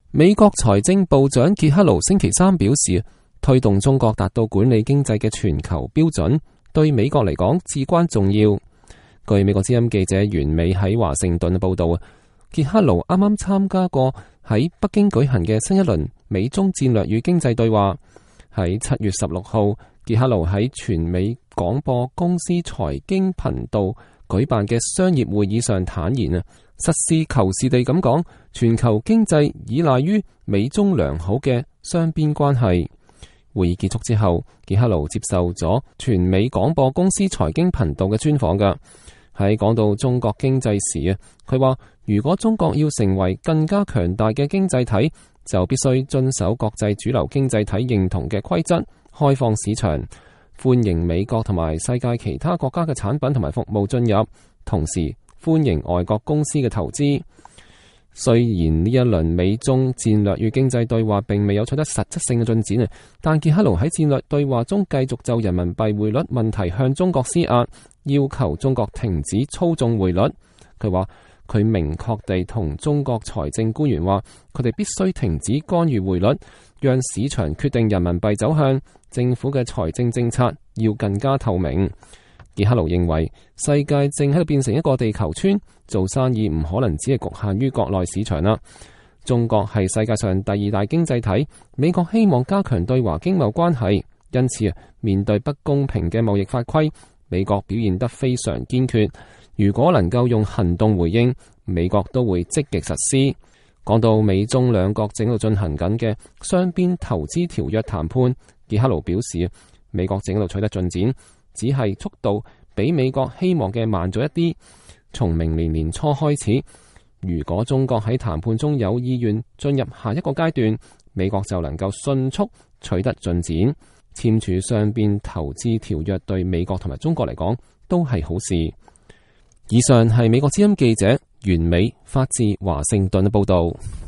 美國財政部長傑克盧星期三表示，推動中國達到管理經濟嘅全球標準，對美國嚟講至關重要。據美國之音記者袁美喺華盛頓報道，傑克盧啱啱參加過喺北京舉行嘅新一輪美中戰略與經濟對話。喺7月16號，傑克盧喺全美廣播公司財經頻道舉辦嘅商業會議上坦言實事求是地咁講，全球經濟依賴於美中良好嘅雙邊關係。會議結束之後，傑克盧接受咗全美廣播公司財經頻道嘅專訪㗎。喺講到中國經濟時佢話如果中國要成為更加強大嘅經濟體，就必須遵守國際主流經濟體認同嘅規則，開放市場，歡迎美國同埋世界其他國家嘅產品同埋服務進入，同時歡迎外國公司嘅投資。雖然呢一輪美中戰略與經濟對話並未有取得實質性嘅進展，但傑克盧喺戰略對話中繼續就人民幣匯率問題向中國施壓，要求中國停止操縱匯率。佢話佢明確地同中國財政官員話，佢哋必須停止干預匯率，讓市場決定人民幣走向，政府嘅財政政策要更加透明。傑克盧認為世界正喺度變成一個地球村，做生意唔可能只係局限於國內市場啦。中國係世界上第2大經濟體，美國希望加強對華經貿關係，因此面對不公平嘅貿易法規，美國表現得非常堅決。如果能夠用行動回應，美國都會積極實施。講到美中兩國正喺度進行緊嘅雙邊投資條約談判，傑克盧表示，美國正喺度取得進展，只係速度比美國希望嘅慢咗一啲。從明年年初開始，如果中國喺談判中有意願進入下一個階段，美國就能夠迅速取得進展。簽署雙邊投資條約對美國同埋中國嚟講都係好事。以上係美國之音記者袁美發自華盛頓嘅報道。